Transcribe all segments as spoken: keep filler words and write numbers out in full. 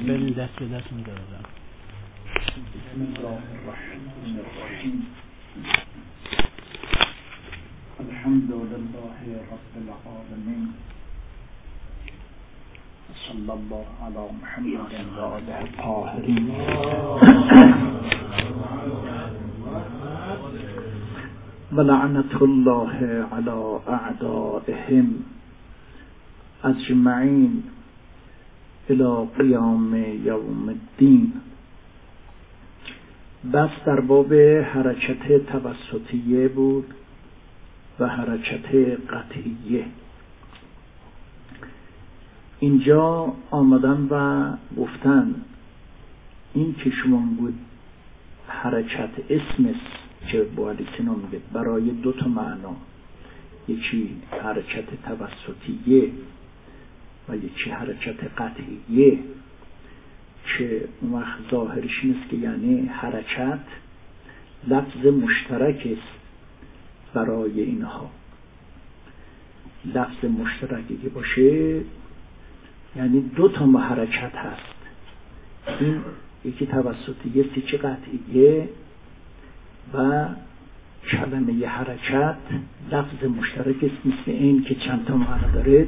بریم دست به دست می‌دارم. بسم الله الرحمن الرحیم. الحمد لله رب العالمین. صلی الله علی محمد و آله الطاهرین. و لعنت الله علی اعدائهم اجمعین الی قیام یوم الدین. بس در باب حرکت توسطیه بود و حرکت قطعیه. اینجا آمدن و گفتن این که شما بود حرکت اسم که بوادی سینا میگه برای دو تا معنا، یکی حرکت توسطیه و یکی حرکت قطعیه، که اون وقت ظاهرش این است که یعنی حرکت لفظ مشترک است برای اینها. لفظ مشترکی که باشه یعنی دو تا حرکت هست، این یکی توسطیه، یکی قطعیه. و کلمه حرکت لفظ مشترک است، مثل این که چند تا معنی داره.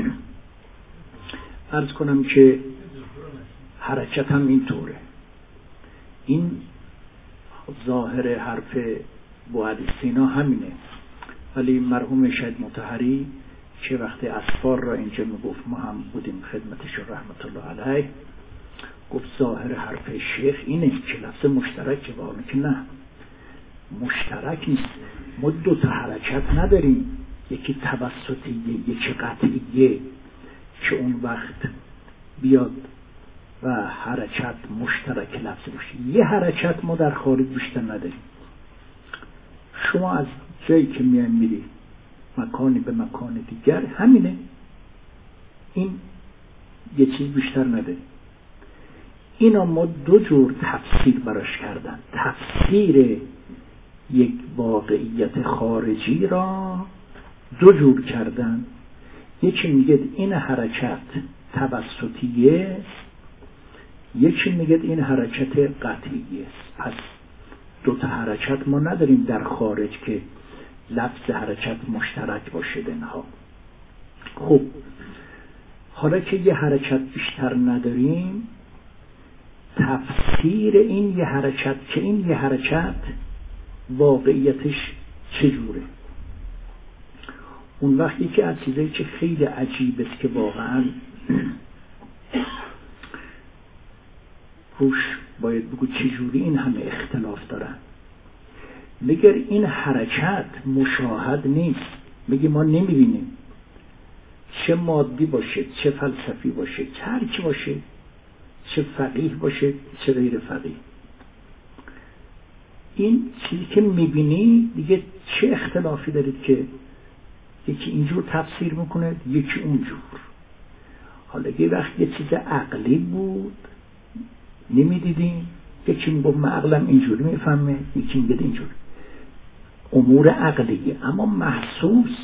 عرض کنم که حرکت هم این طوره. این ظاهر حرف بوادی سینا همینه، ولی مرحوم شهید مطهری که وقتی اسفار را اینجا میگفت، ما هم بودیم خدمتش رحمت الله علیه، گفت ظاهر حرف شیخ اینه که لفظ مشترک، واقعا که نه مشترک نیست. ما دو تا حرکت نداریم، یکی توسطیه یکی قطعیه، که اون وقت بیاد و حرکت مشترک لفظ باشه. یه حرکت ما در خارج بیشتر نداریم. شما از جایی که میای میری مکانی به مکان دیگر همینه، این یه چیز بیشتر نداریم. اینا ما دو جور تفسیر براش کردن. تفسیر یک واقعیت خارجی را دو جور کردن. یکی میگه این حرکت توسطیه، یکی میگه این حرکت قطعیه. پس دو تا حرکت ما نداریم در خارج که لفظ حرکت مشترک باشه بینها. خب حالا که یه حرکت بیشتر نداریم، تفسیر این یه حرکت که این یه حرکت واقعیتش چجوره؟ اون وقتی که از چیزایی که خیلی عجیب است که واقعا روش باید بگو چجوری این همه اختلاف دارن. مگر این حرکت مشاهد نیست؟ مگه ما نمیبینیم؟ چه مادی باشه، چه فلسفی باشه، چه هر چی باشه، چه فقیه باشه، چه غیر فقیه، این چیزی که میبینی دیگه چه اختلافی دارید که یکی اینجور تفسیر میکنه یکی اونجور. حالا یه وقت یه چیز عقلی بود نمیدیدیم، یکی میگفت من عقلم اینجوری میفهمه، یکی میگه اینجوری. امور عقلیه، اما محسوس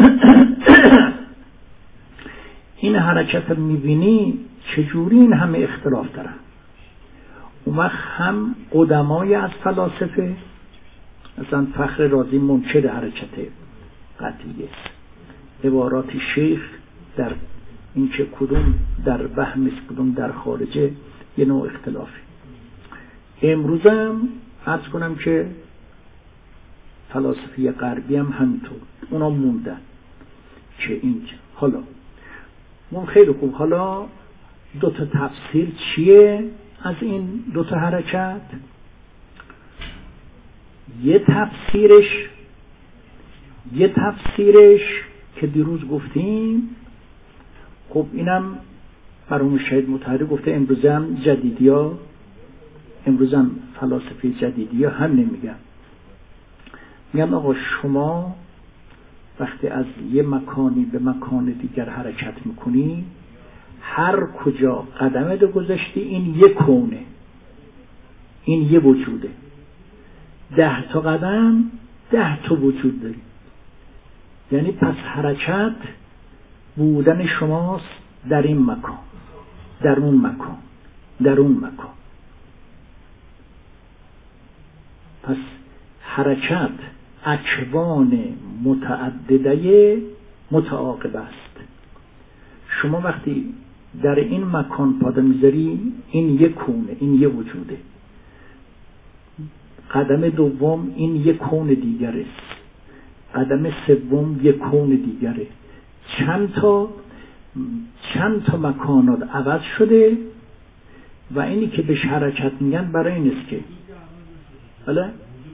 این حرکت میبینی چجوری این همه اختلاف دارن. اون وقت هم قدمای از فلاسفه، مثلا فخر رازی منکر حرکت قطعیه، عبارات شیخ در این که کدوم در وهم است کدوم در خارجه، یه نوع اختلافی. امروز هم عرض کنم که فلاسفه غربی هم همینطور، اونا موندن که اینجا. حالا من خیلی خوب، حالا دو تا تفسیر چیه از این دو تا حرکت؟ یه تفسیرش یه تفسیرش که دیروز گفتیم، خب اینم مرحوم شهید مطهری گفته، امروز هم جدیدیا، امروز هم فلاسفه جدیدیا هم نمیگن، میگن آقا شما وقتی از یه مکانی به مکان دیگر حرکت میکنی، هر کجا قدمت گذاشتی این یه کونه، این یه وجوده. ده تا قدم ده تا وجود داری. یعنی پس حرکت بودن شماست در این مکان، در اون مکان، در اون مکان. پس حرکت اکوان متعدده متعاقب است. شما وقتی در این مکان پا میذاری، این یک کونه، این یک وجوده. قدم دوم این یک کون دیگره، قدم سوم یک کون دیگره. چند تا چند تا مکانات عوض شده و اینی که بهش حرکت میگن برای این است که حالا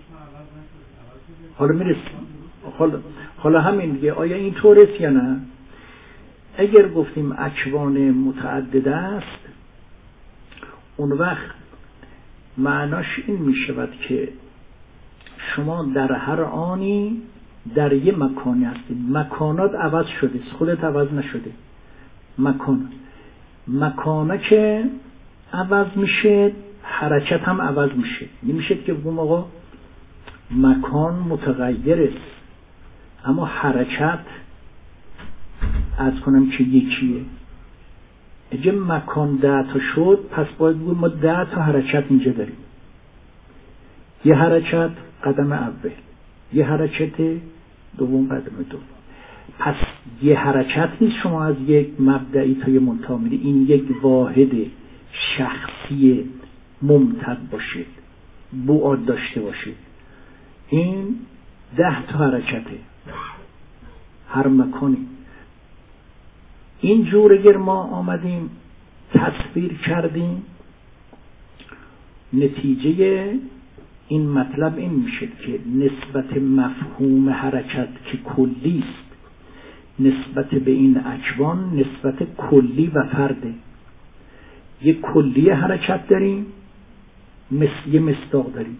حالا میرسیم حالا, حالا همین دیگه. آیا این طور است یا نه؟ اگر گفتیم اکوان متعدد است، اون وقت معناش این می شود که شما در هر آنی در یه مکانی هستید. مکانات عوض شده، خودت عوض نشده. مکان مکانه که عوض میشه، حرکت هم عوض میشه. نمیشه که بگم آقا مکان متغیر است اما حرکت از کنم که یکیه. اگه مکان ده تا شد، پس باید بگیم ما ده تا حرکت اینجا داریم. یه حرکت قدم اول، یه حرکت دوم قدم دوم. پس یه حرکت نیست شما از یک مبدعی تا یه منتهی میری. این یک واحد شخصی ممتد باشید، بعد داشته باشید. این ده تا حرکته هر مکانی. این جور اگر ما آمدیم تصویر کردیم، نتیجه این مطلب این میشه که نسبت مفهوم حرکت که کلی است نسبت به این اکوان نسبت کلی و فرده. یک کلی حرکت داریم، مثل یه مصداق داریم.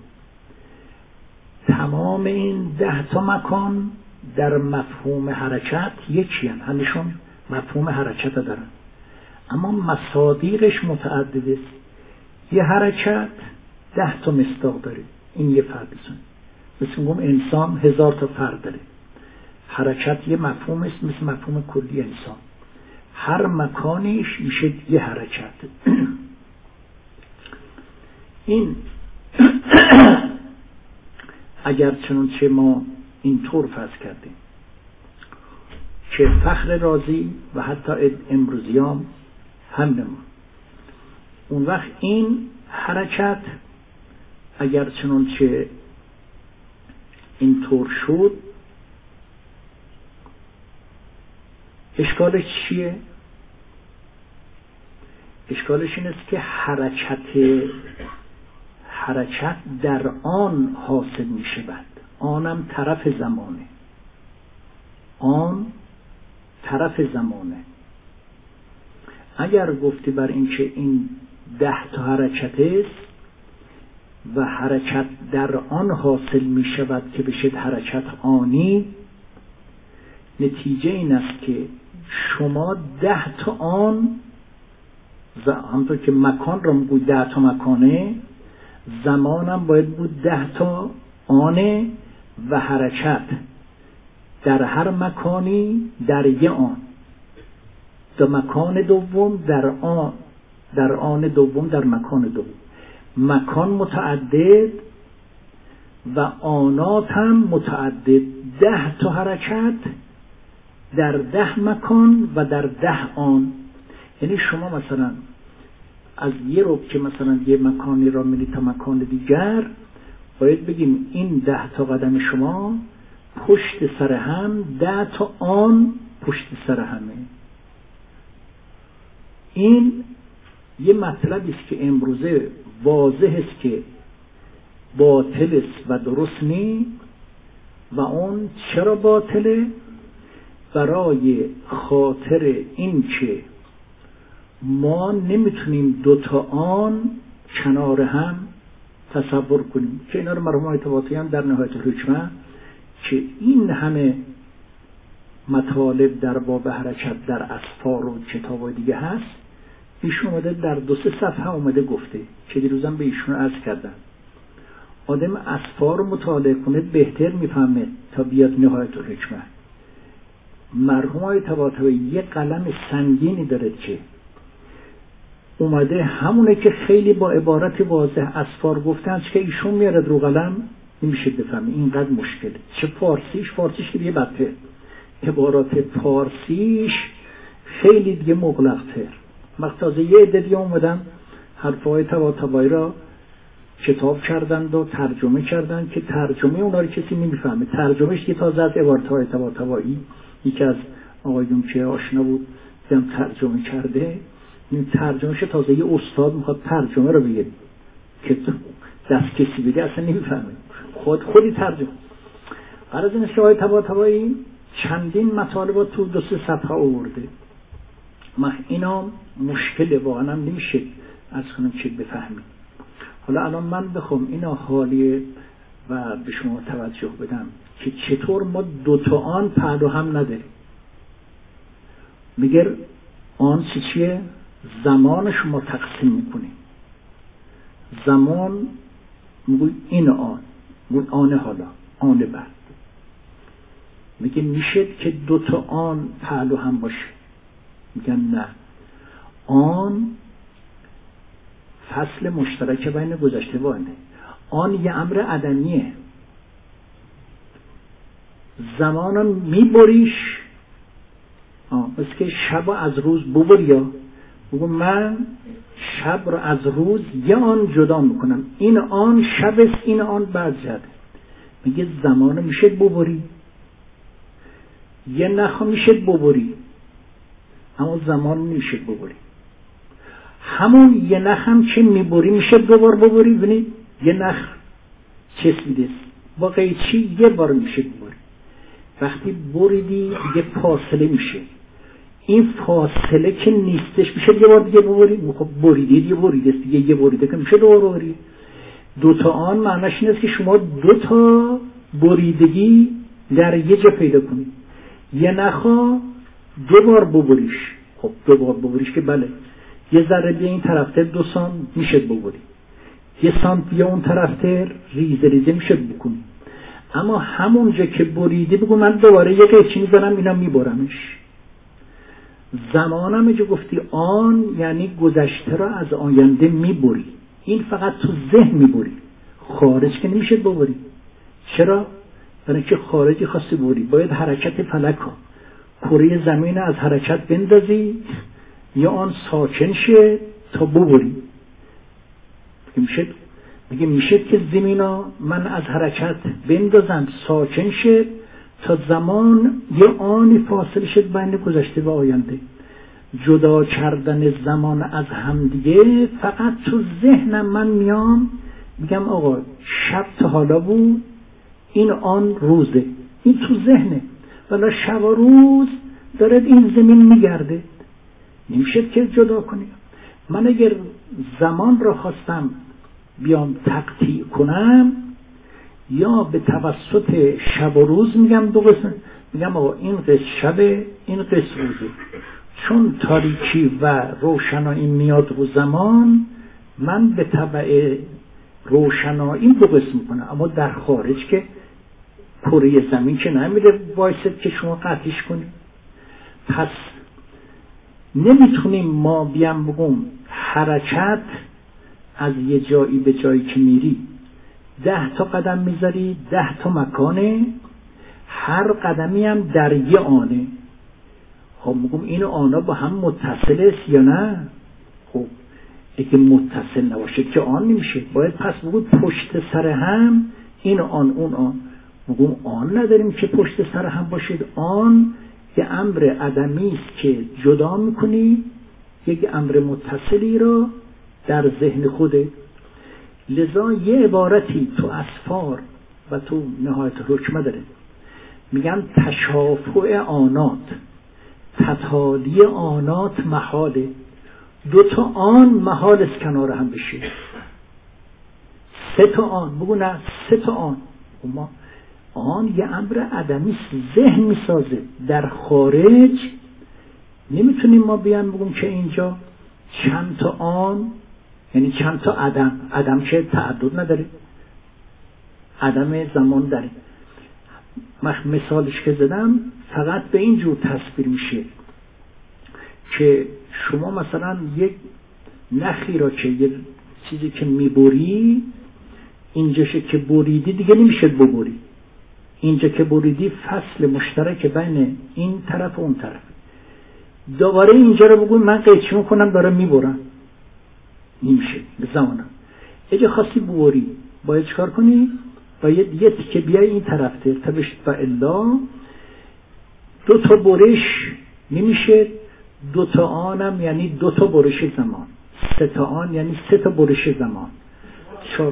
تمام این ده تا مکان در مفهوم حرکت یکی هستند، همشون مفهوم حرکت دارن، اما مصادیقش متعدد است. یه حرکت ده تا مصداق داره. این یه فرد است. مثل میگم انسان هزار تا فرد داره. حرکت یه مفهوم است مثل مفهوم کلی انسان. هر مکانیش میشه یه حرکت. این اگر چنانچه ما اینطور فرض کردیم که فخر رازی و حتی امروزیام هم نمون، اون وقت این حرکت اگر چنانچه اینطور شد، اشکالش چیه؟ اشکالش این است که حرکت حرکت در آن حاصل می شود. آنم طرف زمانه. آن طرف زمانه. اگر گفتی بر این که این ده تا حرکت است و حرکت در آن حاصل می شود که بشد حرکت آنی، نتیجه این است که شما ده تا آن، همونطور که مکان را میگوی ده تا مکانه، زمانم باید بود ده تا آنه و حرکت در هر مکانی در یه آن، در مکان دوم در آن، در آن دوم در مکان دوم. مکان متعدد و آنات هم متعدد. ده تا حرکت در ده مکان و در ده آن. یعنی شما مثلا از یه رو که مثلا یه مکانی را میری تا مکان دیگر، باید بگیم این ده تا قدم شما پشت سر هم، ده تا آن پشت سر همه. این یه مطلبی است که امروزه واضح است که باطل است و درست نیست. و اون چرا باطله؟ برای خاطر این که ما نمیتونیم دوتا آن کنار هم تصور کنیم، که اینا رو مرحوم آیت طباطبایی در نهایت الحکمه که این همه مطالب در باب حرکت در اسفار و کتابای دیگه هست، ایشون اومده در دو سه صفحه اومده گفته که دیروزم به ایشون عرض کردم. آدم اسفار رو مطالعه کنه بهتر میفهمه تا بیاد نهایت الحکمه. مرحوم آیت طباطبایی یه قلم سنگینی داره که اومده همونه که خیلی با عبارت واضح اسفار گفتن که ایشون میارد رو قلم نمیشه بفهمی، اینقدر مشکله. چه فارسیش فارسیش که دیگه بدتر، عبارات فارسیش خیلی دیگه مغلق‌تر. مقتازه یه عده دیگه اومدن حرفهای طباطبایی را کتاب کردند و ترجمه کردند که ترجمه اونا رو کسی نمیفهمه. ترجمهش یه تازه از عبارت‌های طباطبایی یکی از آقایون که آشنا بود دیدم ترجمه کرده، این ترجمهش تازه یه استاد میخواد ترجمه رو بگه که دست کسی بگه اصلا نمیفهمه، خود خودی ترجمه. قرار این است که آقای طباطبایی چندین مطالب تو دو سه صفحه آورده. ما اینا مشکل واقعا هم نمیشه از کنم چه بفهمیم. حالا الان من بخوام اینا حالیه و به شما توجه بدم که چطور ما دوتا آن پهلو هم نداریم. میگه آن چی چیه؟ زمان شما تقسیم میکنیم. زمان میگوی این آن، میگوی آن حالا، آن بعد. میگه میشه که دوتا آن پهلو هم باشه. میگن نه، آن فصل مشترک بین گذشته و آینده. آن یه امر عدمیه. زمانم میبریش، مثل که شب از روز ببر، یا بگو من شب رو از روز یه آن جدا میکنم، این آن شب است، این آن بعد جده. میگه زمان میشه ببری، یه نخ میشه ببری، اما زمان میشه ببری. همون یه نخ هم که میبری میشه دو بار ببری. ببینید یه نخ چسبیده با قیچی یه بار میشه ببری، وقتی بریدی دیگه فاصله میشه، این فاصله که نیستش میشه یه بار دیگه ببری. خب بریدی دیگه بریده است دیگه، یه بریده که میشه دو بار ببری. دو تا آن معناش این است که شما دو تا بریدگی در یه جا پیدا کنید. یه نخا دو بار ببریش، خب دو بار ببریش که بله، یه ذره بیا این طرفتر دو سان میشه ببری، یه سانت بیا اون طرفتر ریزه ریزه میشه بکنی. اما همونجا که بریده بگو من دوباره یه قیچی میزنم اینا میبرمش. زمانم جو گفتی آن یعنی گذشته را از آینده میبری، این فقط تو ذهن میبری، خارج که نمیشه ببری. چرا؟ برای که خارجی خواستی بری باید حرکت فلک ها کره زمین از حرکت بندازی یا آن ساکن شه تا ببری. میشه میگه میشه که زمینا من از حرکت بندازم ساکن شه تا زمان یه آنی فاصله شد بین گذشته و آینده. جدا کردن زمان از همدیگه فقط تو ذهنم من میام میگم آقا شب تا حالا بود، این آن روزه، این تو ذهنه، ولی شب و روز داره این زمین میگرده، نمیشه که جدا کنیم. من اگر زمان را خواستم بیام تقطیع کنم یا به توسط شب و روز میگم دو قسم، میگم آقا این قسم شبه این قسم روزه، چون تاریکی و روشنایی میاد رو زمان من به تبع روشنایی دو قسم میکنم. اما در خارج که کره زمین که نمیره وایسد که شما قطعش کنیم. پس نمیتونیم ما بیام بگم حرکت از یه جایی به جایی که میری ده تا قدم میذاری، ده تا مکانه، هر قدمی هم در یه آنه. خب میگم این آنا با هم متصل است یا نه؟ خب اگه متصل نباشه که آن نمیشه، باید پس بگم پشت سر هم این آن اون آن. میگم آن نداریم که پشت سر هم باشید، آن یه امر عدمی است که جدا میکنی یک امر متصلی را در ذهن خوده. لذا یه عبارتی تو اسفار و تو نهایت حکمه داره، میگن تشافع آنات، تتالی آنات محاله. دو تا آن محال است کنار هم بشه، سه تا آن بگو نه سه تا آن. ما آن یه امر عدمی است، ذهن میسازه، در خارج نمیتونیم ما بیان بگیم که اینجا چند تا آن یعنی چند تا عدم، عدم که تعدد نداره، عدم زمان داره. مثالش که زدم فقط به این جور تصویر میشه که شما مثلا یک نخی را که یه چیزی که میبری اینجاشه که بریدی دیگه نمیشه ببری. اینجا که بریدی فصل مشترک بین این طرف و اون طرف. دوباره اینجا رو بگوی من قیچی میکنم دارم میبرم، نمیشه به زمانم. اگه خواستی ببری باید چکار کنی؟ باید یه تیکه بیای این طرف ترتبش و الا دو تا برش نمیشه. دو تا آنم یعنی دو تا برش زمان، سه تا آن یعنی سه تا برش زمان. چهار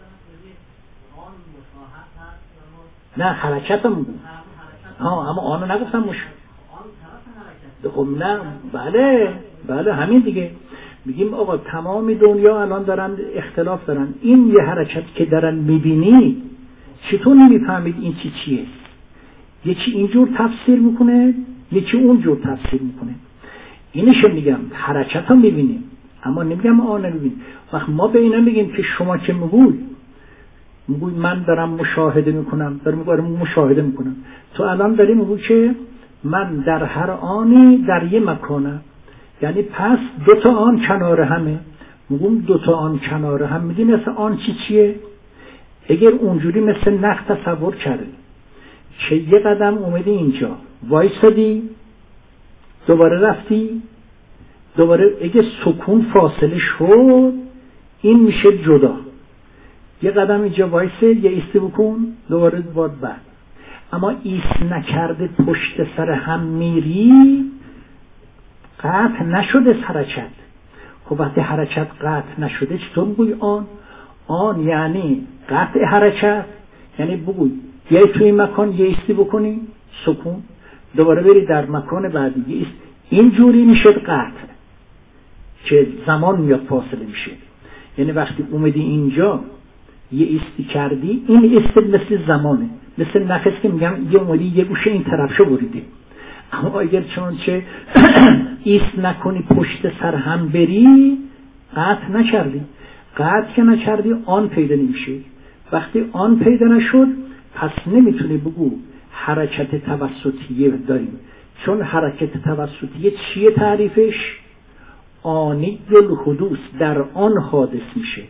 نه حرکت هم بود. ها اما آنو نگفتم مش خب نه بله بله همین دیگه. میگیم آقا تمام دنیا الان دارن اختلاف دارن. این یه حرکت که دارن میبینی چطور نمیفهمید این چی چیه؟ یکی اینجور تفسیر میکنه یکی اونجور تفسیر میکنه. اینش میگم حرکت هم میبینیم اما نمیگم آن نمیبینیم. وقت ما به اینا میگیم که شما که میگوی میگوی من دارم مشاهده میکنم، دارم میگویم مشاهده میکنم. تو الان داری میگوی که من در هر آنی در یه مکانم، یعنی پس دو تا آن کنار همه. میگم دو تا آن کنار هم میگی مثل آن چی چیه؟ اگر اونجوری مثل نخ تصور کردی که یه قدم اومدی اینجا وایسادی دوباره رفتی دوباره، اگه سکون فاصله شد این میشه جدا. یه قدم اینجا وایسه یه ایستی بکن دوباره باد بعد. اما ایست نکرده پشت سر هم میری قطع نشده حرکت. خب وقتی حرکت قطع نشده چطور بگوی آن؟ آن یعنی قطع حرکت، یعنی بگوی یه توی این مکان یه ایستی بکنی سکون دوباره بری در مکان بعدی یه ایست. اینجوری میشه قطع که زمان میاد فاصله میشه. یعنی وقتی اومدی اینجا یه ایستی کردی این ایست مثل زمانه، مثل نفس که میگم یه اومدی یه گوشه این طرف شو بریدی. اما اگر چنانچه ایست نکنی پشت سر هم بری قطع نکردی. قطع که نکردی آن پیدا نمیشه. وقتی آن پیدا نشد پس نمیتونی بگو حرکت توسطیه داریم، چون حرکت توسطیه چیه تعریفش؟ آنی الحدوث، در آن حادث میشه،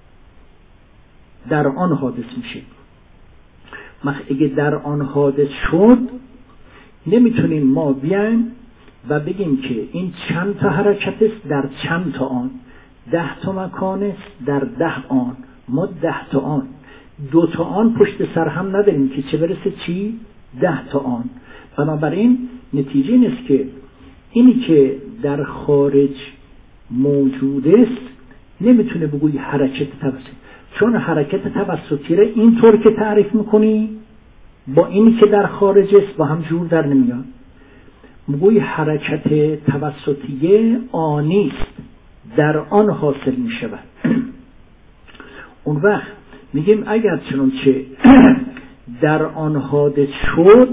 در آن حادث میشه. مخ اگه در آن حادث شد نمیتونیم ما بیایم و بگیم که این چند تا حرکت است در چند تا آن، ده تا مکان است در ده آن، ما ده تا آن، دو تا آن پشت سر هم نداریم که چه برسه چی؟ ده تا آن. بنابراین نتیجه این است که اینی که در خارج موجود است نمیتونه بگوی حرکت توسطی، چون حرکت توسطی را اینطور که تعریف میکنی با اینی که در خارج است با هم جور در نمیاد. میگوی حرکت توسطیه آنی است، در آن حاصل میشود. اون وقت میگیم اگر چنانچه در آن حادث شد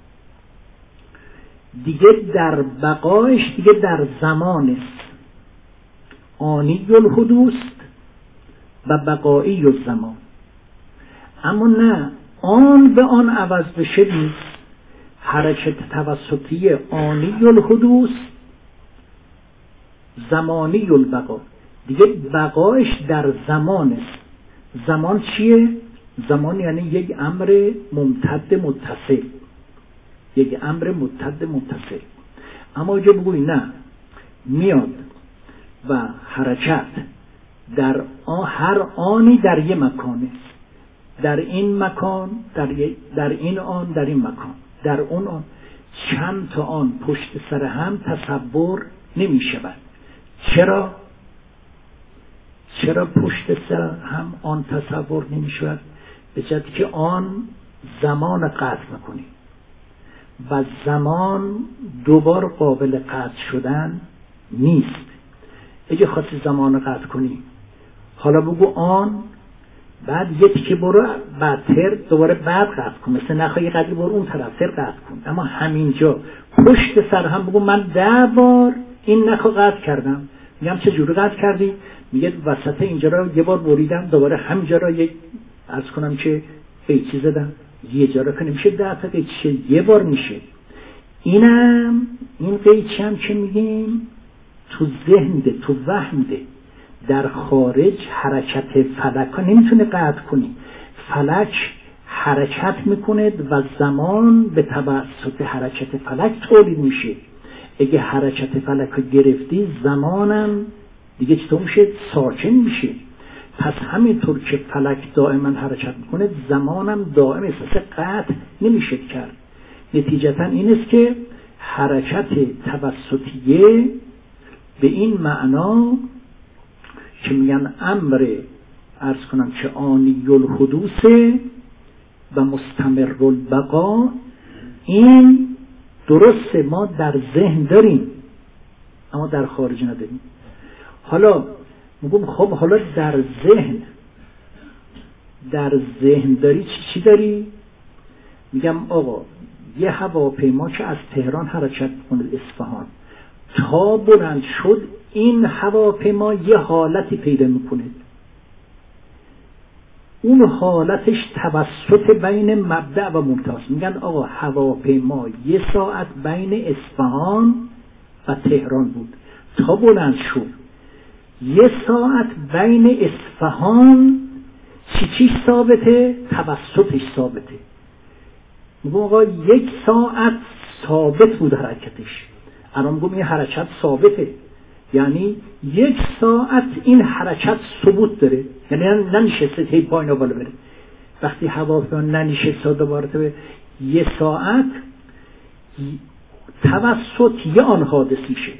دیگه در بقایش دیگه در زمان است. آنی الحدوث و بقایی الزمان. اما نه آن به آن عوض بشه نیست. حرکت توسطی آنی الحدوث زمانی البقا، دیگه بقایش در زمان است. زمان چیه؟ زمان یعنی یک امر ممتد متصل، یک امر ممتد متصل. اما اگه بگوی نه میاد و حرکت در آن هر آنی در یک مکانه، در این مکان در, در این آن در این مکان در اون آن، چند تا آن پشت سر هم تصور نمی شود. چرا؟ چرا پشت سر هم آن تصور نمی شود؟ به جهتی که آن زمان قطع میکنی و زمان دوبار قابل قطع شدن نیست. اگه خواستی زمان قطع کنی حالا بگو آن بعد یه تیکه برو بعد تر دوباره بعد قطع کن، مثل نخواهی قدری برو اون طرف تر قطع کن. اما همینجا پشت سر هم بگو من ده بار این نخو قطع کردم. میگم چه جوری قطع کردی؟ میگه وسط اینجا را یه بار بریدم دوباره همینجا را یک عرض کنم که قیچی زدم یه جا را کنه میشه ده تا قیچی یه بار میشه. اینم این قیچی هم که میگیم تو ذهن ده، تو وهم ده. در خارج حرکت فلک ها نمیتونه قطع کنی. فلک حرکت میکنه و زمان به توسط حرکت فلک تولید میشه. اگه حرکت فلک رو گرفتی، زمانم دیگه چطور میشه؟ ساکن میشه. پس همینطور که فلک دائما حرکت میکنه، زمانم دائم احساس قطع نمیشه کرد. نتیجتا این است که حرکت توسطیه به این معنا که میگن امر عرض کنم که آنی الحدوث و مستمر البقا، این درسته ما در ذهن داریم اما در خارج نداریم. حالا میگم خب حالا در ذهن در ذهن داری چی چی داری؟ میگم آقا یه هواپیما که از تهران حرکت کنه اصفهان تا بلند شد، این هواپیما یه حالتی پیدا میکنه، اون حالتش توسط بین مبدأ و منتهاست. میگن آقا هواپیما یه ساعت بین اصفهان و تهران بود تا بلند شد، یه ساعت بین اصفهان چی چی ثابته؟ توسطش ثابته. میگم آقا یک ساعت ثابت بود حرکتش، الان میگم این حرکت ثابته، یعنی یک ساعت این حرکت ثبوت داره، یعنی ننشسته هی پایین و بالا بره. وقتی هواپیما ننشسته دوباره یه ساعت توسط یه آن حادث میشه.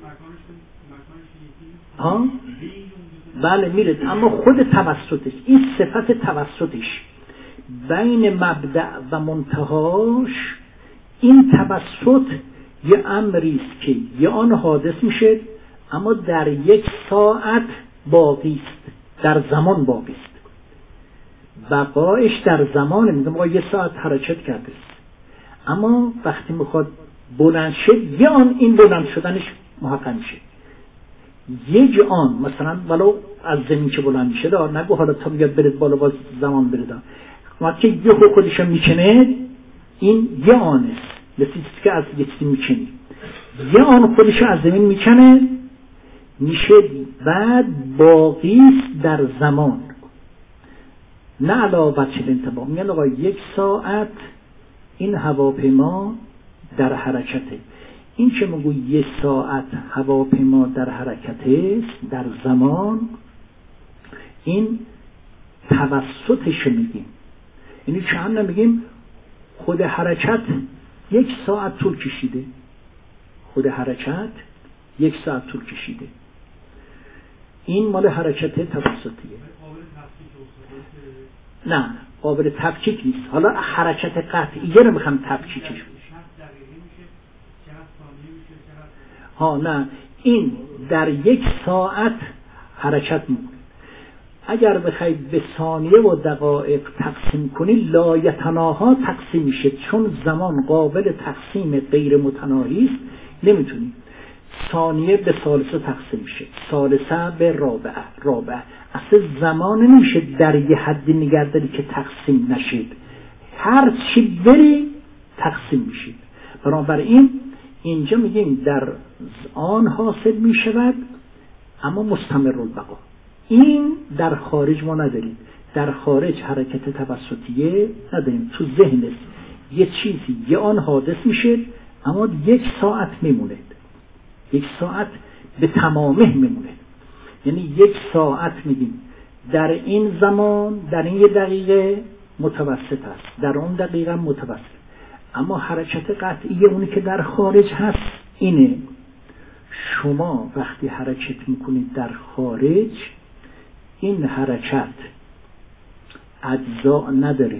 ها؟ بله میره، اما خود توسطش، این صفت توسطش بین مبدأ و منتهاش، این توسط یه امری است که یه آن حادث میشه اما در یک ساعت باقی است، در زمان باقی است. بقایش در زمان. میگم آقا یه ساعت حرکت کرده است، اما وقتی میخواد بلند شد، یه آن این بلند شدنش محقق میشه. یک آن مثلا ولو از زمین که بلند میشه دار نگو حالا تا بیاد برد بالا باز زمان برد، وقتی که یه خودش میکنه، این یه آن است، مثل که از یه چیزی میکنی، یه آن خودش از زمین میکنه میشه، بعد باقی است در زمان، نه علاوه چه انتباه. میگن آقا یک ساعت این هواپیما در حرکته. این که میگو یک ساعت هواپیما در حرکته در زمان، این توسطش میگیم. یعنی چه هم نمیگیم خود حرکت یک ساعت طول کشیده، خود حرکت یک ساعت طول کشیده، این مال حرکت توسطیه. نه قابل تفکیک نیست. حالا حرکت قطعیه رو میخوام تفکیکش. ها نه، این در یک ساعت حرکت میکنه. اگر بخوای به ثانیه و دقایق تقسیم کنی، لایتناها تقسیم میشه، چون زمان قابل تقسیم غیر متناهی است، نمیتونی. ثانیه به ثالثه تقسیم میشه، ثالثه به رابعه، رابعه. اصلا زمان نمیشه در یه حدی نگرداری که تقسیم نشید، هر چی بری تقسیم میشید. بنابراین اینجا میگیم در آن حاصل میشود اما مستمر البقا. این در خارج ما نداریم. در خارج حرکت توسطیه نداریم، تو ذهن است. یه چیزی یه آن حادث میشه اما یک ساعت میمونه، یک ساعت به تمامه میمونه. یعنی یک ساعت میگیم در این زمان، در این یه دقیقه متوسط است، در اون دقیقه متوسط. اما حرکت قطعی اونی که در خارج هست اینه. شما وقتی حرکت میکنید در خارج، این حرکت اجزا نداره،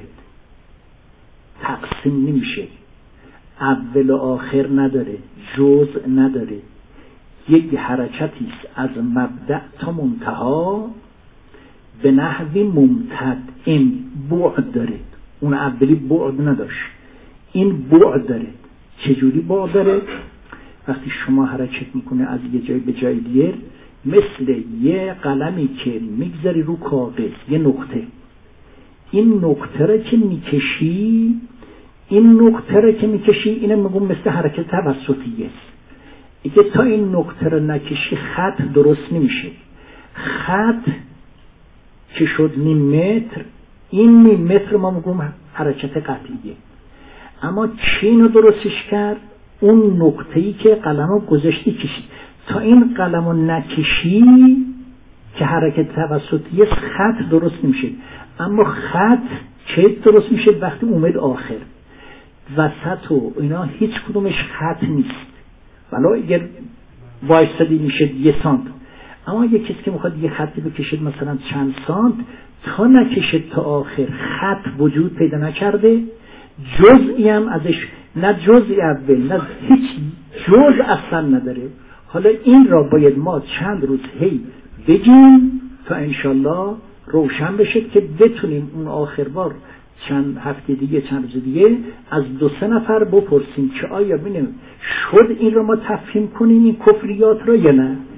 تقسیم نمیشه، اول و آخر نداره، جزء نداره، یک حرکتی است از مبدأ تا منتها به نحوی ممتد. این بعد داره، اون اولی بعد نداشت، این بعد داره. چجوری بعد داره؟ وقتی شما حرکت میکنه از یه جای به جای دیگر، مثل یه قلمی که میگذاری رو کاغذ، یه نقطه، این نقطه را که میکشی، این نقطه را که میکشی اینه میگم مثل حرکت توسطیه است. اگه تا این نقطه رو نکشی خط درست نمیشه. خط که شد نیم متر، این نیم متر ما میگم حرکت قطعیه. اما چی اینو درستش کرد؟ اون نقطه‌ای که قلمو گذاشتی کشید. تا این قلمو نکشی که حرکت توسطی خط درست نمیشه. اما خط چه درست میشه؟ وقتی اومد آخر. وسط و اینا هیچ کدومش خط نیست، ولی اگر وایستادی میشه یه سانت. اما یه کسی که میخواد یه خطی بکشید مثلا چند سانت، تا نکشید تا آخر خط وجود پیدا نکرده، جزئی هم ازش، نه جزئی اول نه هیچ جز اصلا نداره. حالا این را باید ما چند روز هی بگیم تا انشالله روشن بشه که بتونیم اون آخر بار چند هفته دیگه چند روز دیگه از دو سه نفر بپرسیم که آیا ببینیم شد این رو ما تفهیم کنیم این کفریات رو یا نه.